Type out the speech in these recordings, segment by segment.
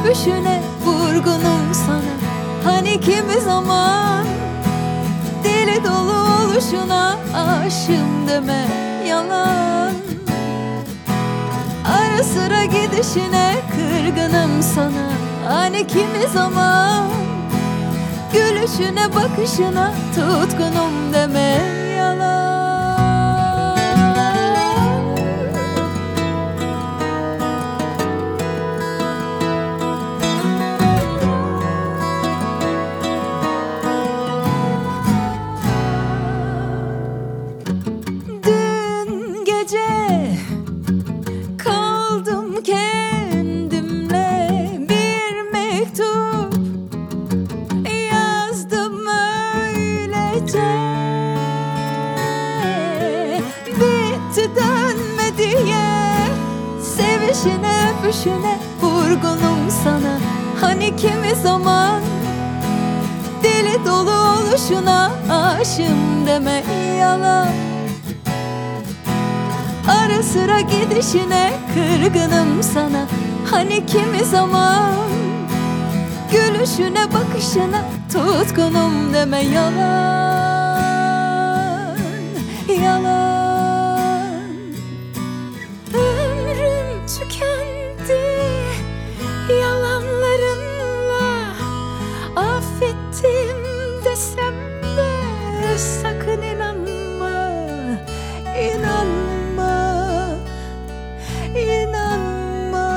öpüşüne vurgunum sana. Hani kimi zaman deli dolu oluşuna aşığım deme yalan. Ara sıra gidişine kırgınım sana. Hani kimi zaman gülüşüne bakışına tutkunum deme yalan. Dün gece kaldım kendimle, bir mektup yazdım öylece. Bitti dönme diye sevişine öpüşüne vurgunum sana. Hani kimi zaman deli dolu oluşuna aşığım deme yalan. Ara sıra gidişine kırgınım sana. Hani kimi zaman gülüşüne bakışına tutkunum deme yalan. Yalan. Ömrüm tükendi yalanlarınla. Affettim desem de sakın inanma. İnanma, inanma.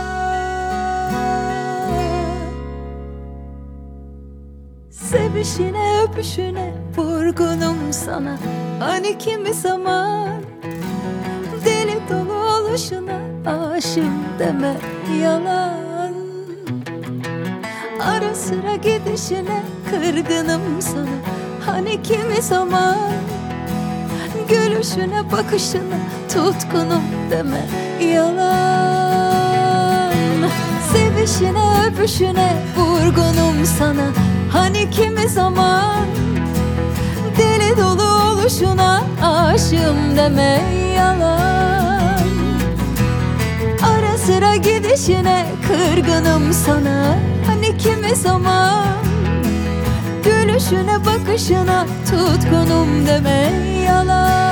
Sevişine öpüşüne vurgunum sana. Hani kimi zaman deli dolu oluşuna aşığım deme yalan. Ara sıra gidişine kırgınım sana. Hani kimi zaman gülüşüne bakışına tutkunum deme yalan. Sevişine öpüşüne vurgunum sana. Hani kimi zaman deli dolu oluşuna aşığım deme yalan. Ara sıra gidişine kırgınım sana. Hani kimi zaman gülüşüne bakışına tutkunum deme yalan.